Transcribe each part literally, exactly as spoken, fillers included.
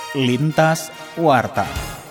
Lintas Warta.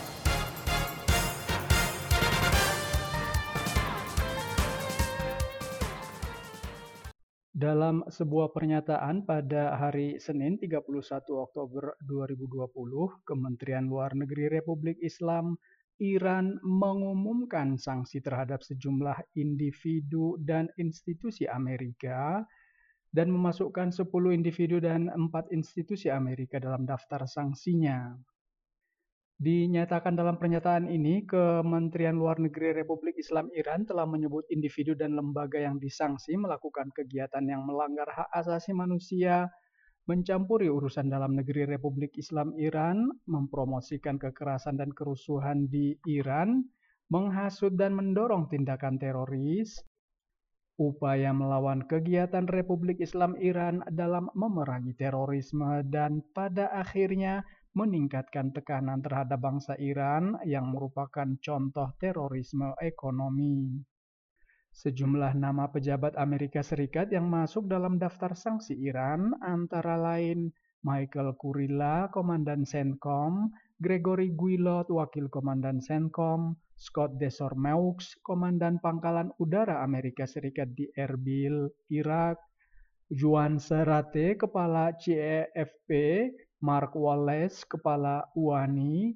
Dalam sebuah pernyataan pada hari Senin tiga puluh satu Oktober dua ribu dua puluh, Kementerian Luar Negeri Republik Islam Iran mengumumkan sanksi terhadap sejumlah individu dan institusi Amerika dan memasukkan sepuluh individu dan empat institusi Amerika dalam daftar sanksinya. Dinyatakan dalam pernyataan ini, Kementerian Luar Negeri Republik Islam Iran telah menyebut individu dan lembaga yang disanksi melakukan kegiatan yang melanggar hak asasi manusia, mencampuri urusan dalam negeri Republik Islam Iran, mempromosikan kekerasan dan kerusuhan di Iran, menghasut dan mendorong tindakan teroris, upaya melawan kegiatan Republik Islam Iran dalam memerangi terorisme, dan pada akhirnya meningkatkan tekanan terhadap bangsa Iran yang merupakan contoh terorisme ekonomi. Sejumlah nama pejabat Amerika Serikat yang masuk dalam daftar sanksi Iran antara lain Michael Kurilla, Komandan CENTCOM, Gregory Guilot, Wakil Komandan CENTCOM, Scott Desormeaux, Komandan Pangkalan Udara Amerika Serikat di Erbil, Irak, Juan Serate, Kepala C E F P, Mark Wallace, Kepala U A N I,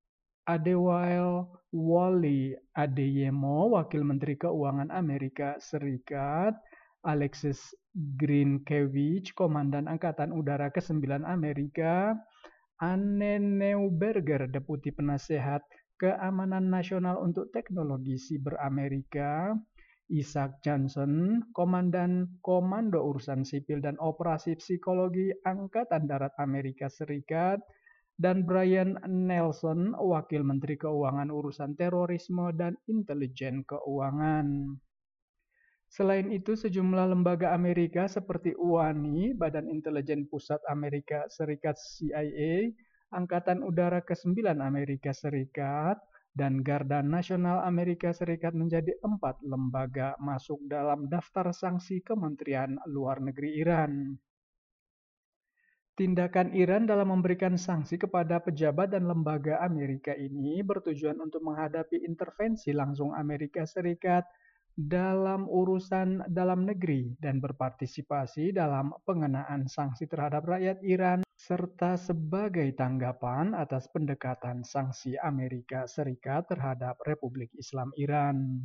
Adewail Wally Adeyemo, Wakil Menteri Keuangan Amerika Serikat, Alexis Grinkiewicz, Komandan Angkatan Udara kesembilan Amerika, Anne Neuberger, Deputi Penasehat Keamanan Nasional untuk Teknologi Siber Amerika, Isaac Johnson, Komandan Komando Urusan Sipil dan Operasi Psikologi Angkatan Darat Amerika Serikat, dan Brian Nelson, Wakil Menteri Keuangan Urusan Terorisme dan Intelijen Keuangan. Selain itu, sejumlah lembaga Amerika seperti U A N I, Badan Intelijen Pusat Amerika Serikat C I A, Angkatan Udara kesembilan Amerika Serikat, dan Garda Nasional Amerika Serikat menjadi empat lembaga masuk dalam daftar sanksi Kementerian Luar Negeri Iran. Tindakan Iran dalam memberikan sanksi kepada pejabat dan lembaga Amerika ini bertujuan untuk menghadapi intervensi langsung Amerika Serikat dalam urusan dalam negeri dan berpartisipasi dalam pengenaan sanksi terhadap rakyat Iran serta sebagai tanggapan atas pendekatan sanksi Amerika Serikat terhadap Republik Islam Iran.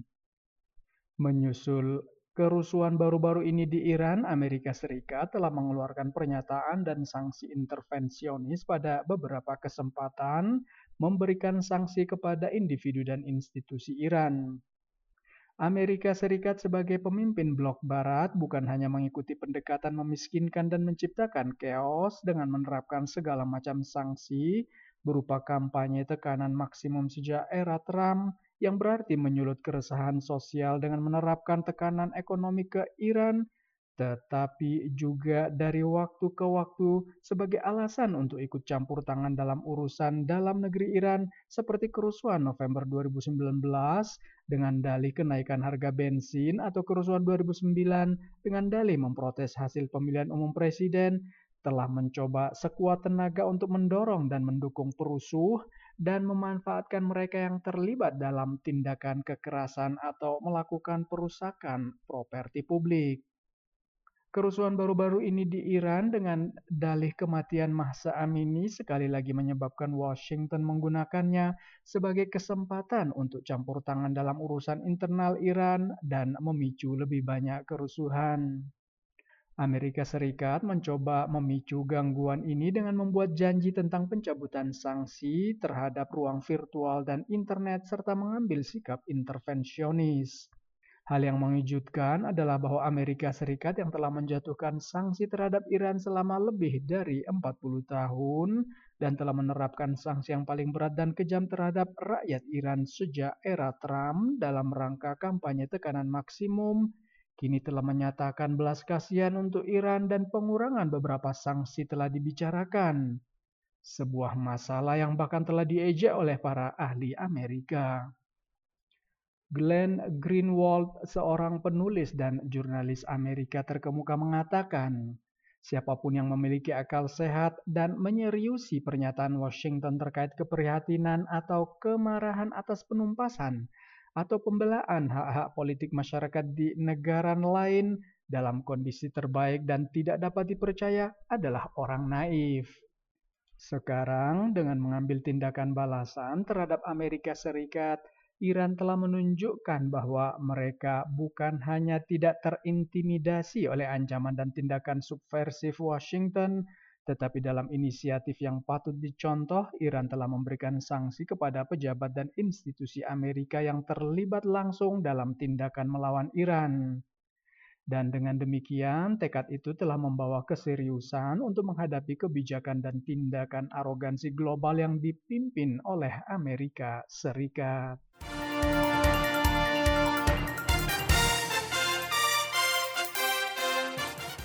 Menyusul kerusuhan baru-baru ini di Iran, Amerika Serikat telah mengeluarkan pernyataan dan sanksi intervensionis pada beberapa kesempatan, memberikan sanksi kepada individu dan institusi Iran. Amerika Serikat sebagai pemimpin blok barat bukan hanya mengikuti pendekatan memiskinkan dan menciptakan chaos dengan menerapkan segala macam sanksi berupa kampanye tekanan maksimum sejak era Trump yang berarti menyulut keresahan sosial dengan menerapkan tekanan ekonomi ke Iran, tetapi juga dari waktu ke waktu sebagai alasan untuk ikut campur tangan dalam urusan dalam negeri Iran seperti kerusuhan November dua ribu sembilan belas dengan dalih kenaikan harga bensin atau kerusuhan dua ribu sembilan dengan dalih memprotes hasil pemilihan umum presiden telah mencoba sekuat tenaga untuk mendorong dan mendukung perusuh dan memanfaatkan mereka yang terlibat dalam tindakan kekerasan atau melakukan perusakan properti publik. Kerusuhan baru-baru ini di Iran dengan dalih kematian Mahsa Amini sekali lagi menyebabkan Washington menggunakannya sebagai kesempatan untuk campur tangan dalam urusan internal Iran dan memicu lebih banyak kerusuhan. Amerika Serikat mencoba memicu gangguan ini dengan membuat janji tentang pencabutan sanksi terhadap ruang virtual dan internet serta mengambil sikap intervensionis. Hal yang mengejutkan adalah bahwa Amerika Serikat yang telah menjatuhkan sanksi terhadap Iran selama lebih dari empat puluh tahun dan telah menerapkan sanksi yang paling berat dan kejam terhadap rakyat Iran sejak era Trump dalam rangka kampanye tekanan maksimum, kini telah menyatakan belas kasihan untuk Iran dan pengurangan beberapa sanksi telah dibicarakan. Sebuah masalah yang bahkan telah diejek oleh para ahli Amerika. Glenn Greenwald, seorang penulis dan jurnalis Amerika terkemuka mengatakan, Siapapun yang memiliki akal sehat dan menyeriusi pernyataan Washington terkait keprihatinan atau kemarahan atas penumpasan atau pembelaan hak-hak politik masyarakat di negara lain dalam kondisi terbaik dan tidak dapat dipercaya adalah orang naif. Sekarang, dengan mengambil tindakan balasan terhadap Amerika Serikat, Iran telah menunjukkan bahwa mereka bukan hanya tidak terintimidasi oleh ancaman dan tindakan subversif Washington, tetapi dalam inisiatif yang patut dicontoh, Iran telah memberikan sanksi kepada pejabat dan institusi Amerika yang terlibat langsung dalam tindakan melawan Iran. Dan dengan demikian, tekad itu telah membawa keseriusan untuk menghadapi kebijakan dan tindakan arogansi global yang dipimpin oleh Amerika Serikat.